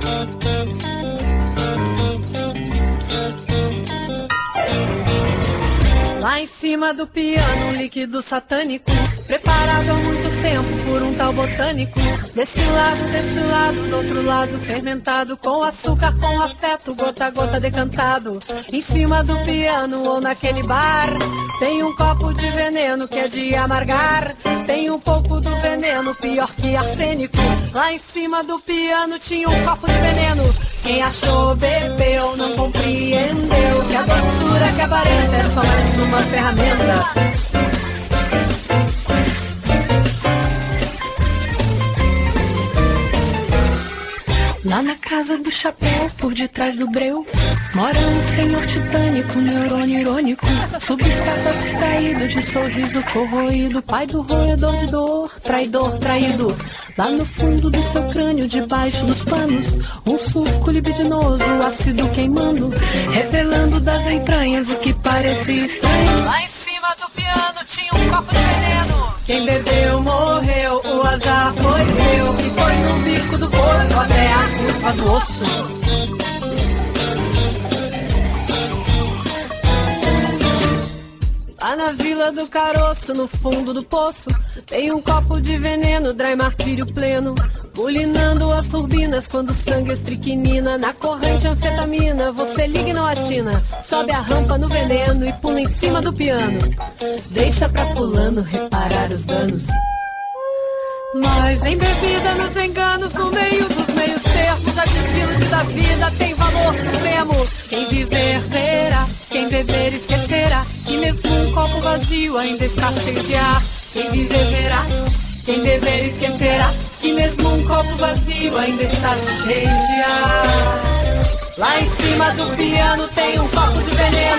Lá em cima do piano, um líquido satânico, preparado há muito tempo por um tal botânico. Deste lado, do outro lado, fermentado, com açúcar, com afeto, gota a gota decantado. Em cima do piano ou naquele bar, tem um copo de veneno que é de amargar. Tem um pouco do veneno, pior que arsênico. Lá em cima do piano tinha um copo de veneno. Quem achou, bebeu, não compreendeu que a doçura que aparenta é só mais uma ferramenta. Lá na casa do chapéu, por detrás do breu, mora um senhor titânico, neurônio irônico, substrato abstraído de sorriso corroído, pai do roedor de dor, traidor traído. Lá no fundo do seu crânio, debaixo dos panos, um suco libidinoso, ácido queimando, revelando das entranhas o que parecia estranho. Lá em cima do piano tinha um copo de veneno. Quem bebeu morreu, o azar foi seu, que foi no bico do corpo até a curva do osso. Lá na Vila do Caroço, no fundo do poço, tem um copo de veneno, dry martírio pleno, bulinando as turbinas quando o sangue estricnina. Na corrente anfetamina, você liga e não atina, sobe a rampa no veneno e pula em cima do piano. Deixa pra fulano reparar os danos. Mas embebida nos enganos, no meio dos meios termos, a destino da vida tem valor supremo. Quem viver verá, quem beber esquecerá, e mesmo um copo vazio ainda está cheio de ar. Quem viver verá, quem beber esquecerá, que mesmo um copo vazio ainda está cheio de ar. Lá em cima do piano tem um copo de veneno.